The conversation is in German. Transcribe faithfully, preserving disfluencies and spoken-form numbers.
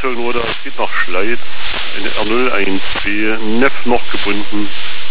Feststellung wurde, es geht nach Schleit, eine R null eins B, Neff noch gebunden.